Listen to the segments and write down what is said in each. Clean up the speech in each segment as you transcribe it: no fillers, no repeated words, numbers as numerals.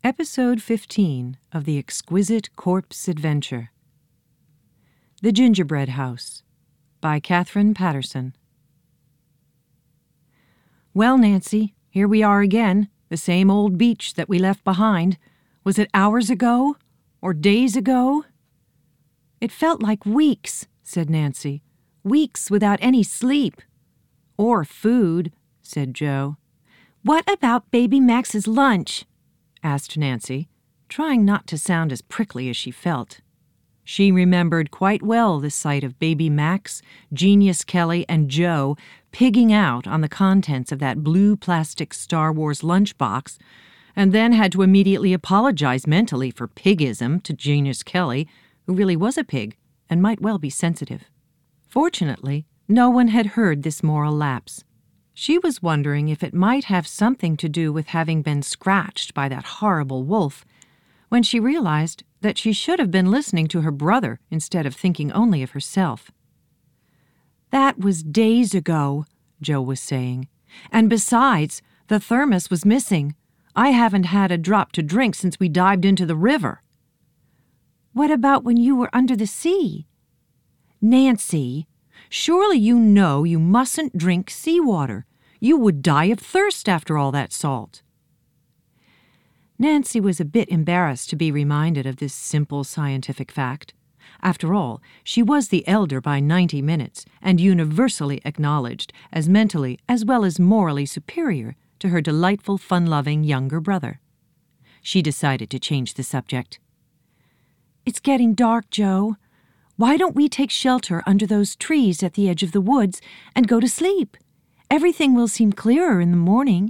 Episode 15 of The Exquisite Corpse Adventure. The Gingerbread House by Katherine Patterson. Well, Nancy, here we are again, the same old beach that we left behind. Was it hours ago? Or days ago? It felt like weeks, said Nancy. Weeks without any sleep. Or food, said Joe. What about Baby Max's lunch? Asked Nancy, trying not to sound as prickly as she felt. She remembered quite well the sight of Baby Max, Genius Kelly, and Joe pigging out on the contents of that blue plastic Star Wars lunchbox, and then had to immediately apologize mentally for pigism to Genius Kelly, who really was a pig and might well be sensitive. Fortunately, no one had heard this moral lapse. She was wondering if it might have something to do with having been scratched by that horrible wolf, when she realized that she should have been listening to her brother instead of thinking only of herself. That was days ago, Joe was saying. And besides, the thermos was missing. I haven't had a drop to drink since we dived into the river. What about when you were under the sea? Nancy, surely you know you mustn't drink seawater. You would die of thirst after all that salt. Nancy was a bit embarrassed to be reminded of this simple scientific fact. After all, she was the elder by 90 minutes and universally acknowledged as mentally as well as morally superior to her delightful, fun-loving younger brother. She decided to change the subject. It's getting dark, Joe. Why don't we take shelter under those trees at the edge of the woods and go to sleep? Everything will seem clearer in the morning.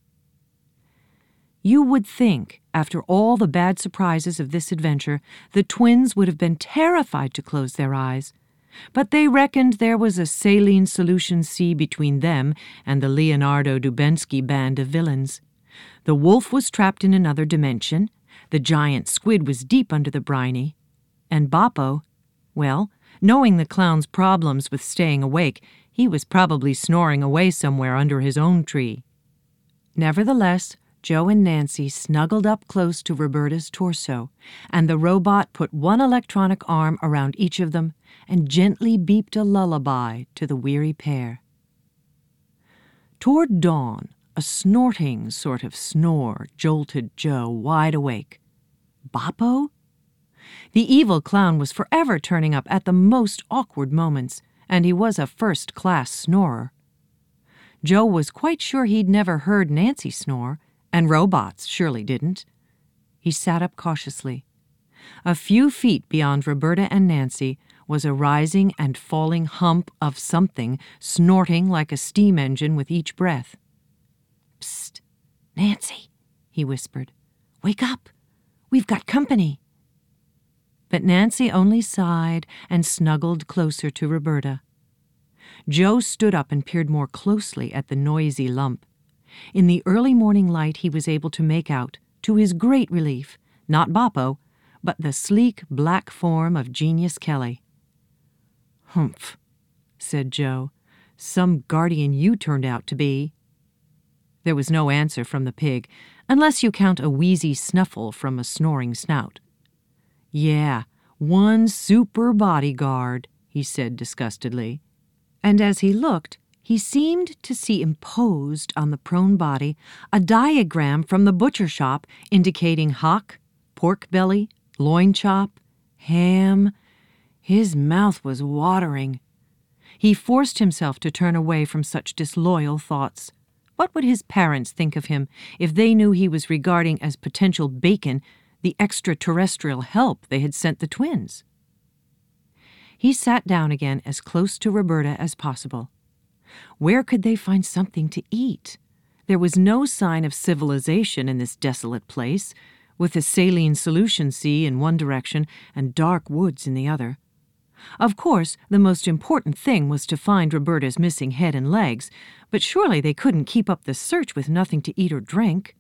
You would think, after all the bad surprises of this adventure, the twins would have been terrified to close their eyes. But they reckoned there was a saline solution sea between them and the Leonardo Dubensky band of villains. The wolf was trapped in another dimension, the giant squid was deep under the briny, and Boppo, well, knowing the clown's problems with staying awake, he was probably snoring away somewhere under his own tree. Nevertheless, Joe and Nancy snuggled up close to Roberta's torso, and the robot put one electronic arm around each of them and gently beeped a lullaby to the weary pair. Toward dawn, a snorting sort of snore jolted Joe wide awake. Boppo? The evil clown was forever turning up at the most awkward moments, and he was a first-class snorer. Joe was quite sure he'd never heard Nancy snore, and robots surely didn't. He sat up cautiously. A few feet beyond Roberta and Nancy was a rising and falling hump of something snorting like a steam engine with each breath. Psst, Nancy, he whispered. Wake up. We've got company. But Nancy only sighed and snuggled closer to Roberta. Joe stood up and peered more closely at the noisy lump. In the early morning light he was able to make out, to his great relief, not Boppo, but the sleek black form of Genius Kelly. Humph, said Joe. Some guardian you turned out to be. There was no answer from the pig, unless you count a wheezy snuffle from a snoring snout. Yeah, one super bodyguard, he said disgustedly. And as he looked, he seemed to see imposed on the prone body a diagram from the butcher shop indicating hock, pork belly, loin chop, ham. His mouth was watering. He forced himself to turn away from such disloyal thoughts. What would his parents think of him if they knew he was regarding as potential bacon the extraterrestrial help they had sent the twins? He sat down again as close to Roberta as possible. Where could they find something to eat? There was no sign of civilization in this desolate place, with a saline solution sea in one direction and dark woods in the other. Of course, the most important thing was to find Roberta's missing head and legs, but surely they couldn't keep up the search with nothing to eat or drink.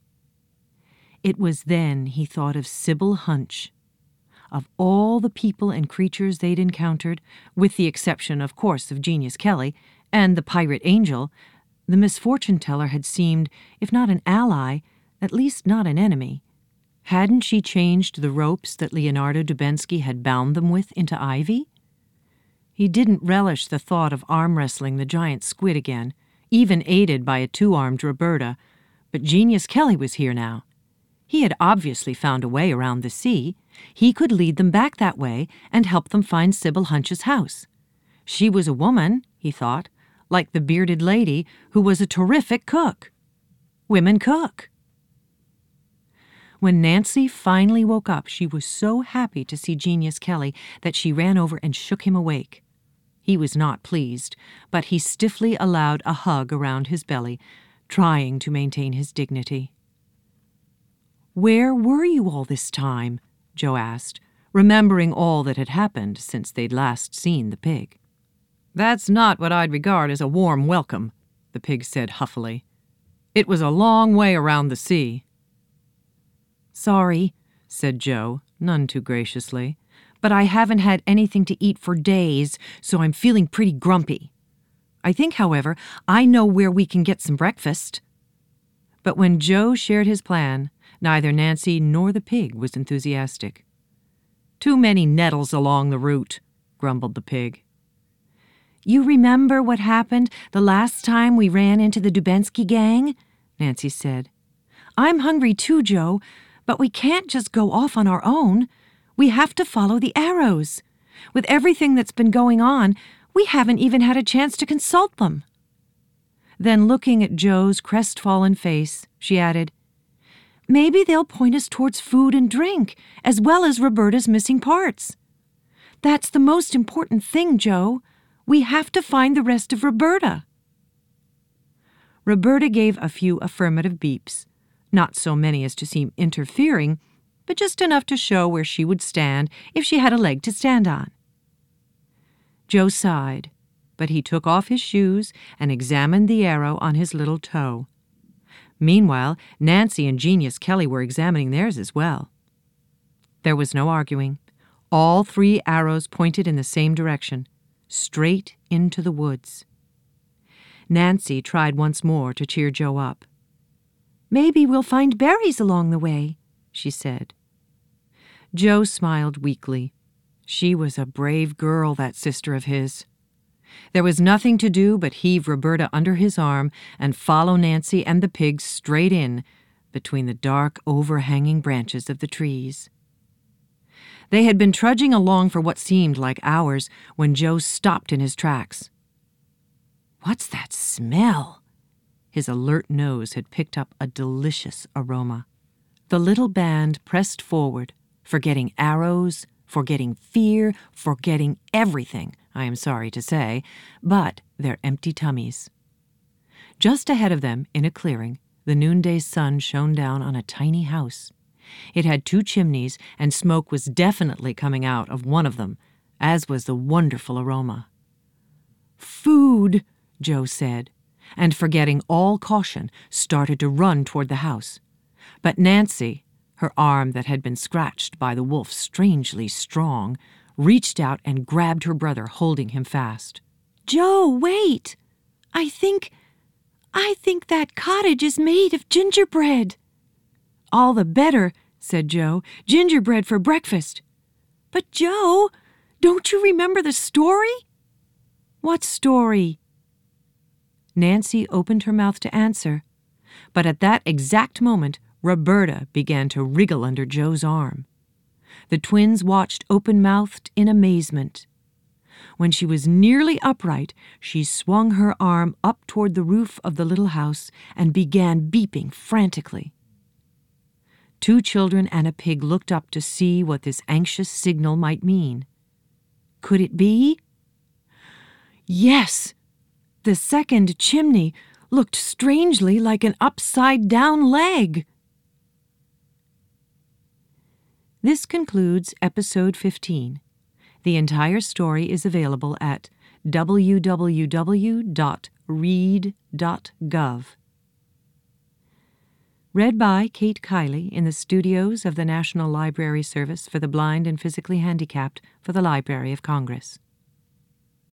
It was then he thought of Sybil Hunch. Of all the people and creatures they'd encountered, with the exception, of course, of Genius Kelly and the pirate angel, the misfortune teller had seemed, if not an ally, at least not an enemy. Hadn't she changed the ropes that Leonardo Dubensky had bound them with into ivy? He didn't relish the thought of arm-wrestling the giant squid again, even aided by a two-armed Roberta, but Genius Kelly was here now. He had obviously found a way around the sea. He could lead them back that way and help them find Sybil Hunch's house. She was a woman, he thought, like the bearded lady, who was a terrific cook. Women cook. When Nancy finally woke up, she was so happy to see Genius Kelly that she ran over and shook him awake. He was not pleased, but he stiffly allowed a hug around his belly, trying to maintain his dignity. "Where were you all this time?" Joe asked, remembering all that had happened since they'd last seen the pig. "That's not what I'd regard as a warm welcome," the pig said huffily. "It was a long way around the sea." "Sorry," said Joe, none too graciously, "but I haven't had anything to eat for days, so I'm feeling pretty grumpy. I think, however, I know where we can get some breakfast." But when Joe shared his plan, neither Nancy nor the pig was enthusiastic. "Too many nettles along the route," grumbled the pig. "You remember what happened the last time we ran into the Dubensky gang?" Nancy said. "I'm hungry too, Joe, but we can't just go off on our own. We have to follow the arrows. With everything that's been going on, we haven't even had a chance to consult them." Then, looking at Joe's crestfallen face, she added, "Maybe they'll point us towards food and drink, as well as Roberta's missing parts. That's the most important thing, Joe. We have to find the rest of Roberta." Roberta gave a few affirmative beeps, not so many as to seem interfering, but just enough to show where she would stand if she had a leg to stand on. Joe sighed, but he took off his shoes and examined the arrow on his little toe. Meanwhile, Nancy and Genius Kelly were examining theirs as well. There was no arguing. All 3 arrows pointed in the same direction, straight into the woods. Nancy tried once more to cheer Joe up. "Maybe we'll find berries along the way," she said. Joe smiled weakly. She was a brave girl, that sister of his. There was nothing to do but heave Roberta under his arm and follow Nancy and the pig straight in between the dark, overhanging branches of the trees. They had been trudging along for what seemed like hours when Joe stopped in his tracks. "What's that smell?" His alert nose had picked up a delicious aroma. The little band pressed forward, forgetting arrows, forgetting fear, forgetting everything, I am sorry to say, but their empty tummies. Just ahead of them, in a clearing, the noonday sun shone down on a tiny house. It had 2 chimneys, and smoke was definitely coming out of one of them, as was the wonderful aroma. "Food," Joe said, and forgetting all caution, started to run toward the house. But Nancy, her arm that had been scratched by the wolf strangely strong, reached out and grabbed her brother, holding him fast. "Joe, wait! I think that cottage is made of gingerbread." "All the better," said Joe. "Gingerbread for breakfast." "But Joe, don't you remember the story?" "What story?" Nancy opened her mouth to answer, but at that exact moment, Roberta began to wriggle under Joe's arm. The twins watched open-mouthed in amazement. When she was nearly upright, she swung her arm up toward the roof of the little house and began beeping frantically. 2 children and a pig looked up to see what this anxious signal might mean. Could it be? Yes! The second chimney looked strangely like an upside-down leg. This concludes Episode 15. The entire story is available at www.read.gov. Read by Kate Kiley in the studios of the National Library Service for the Blind and Physically Handicapped for the Library of Congress.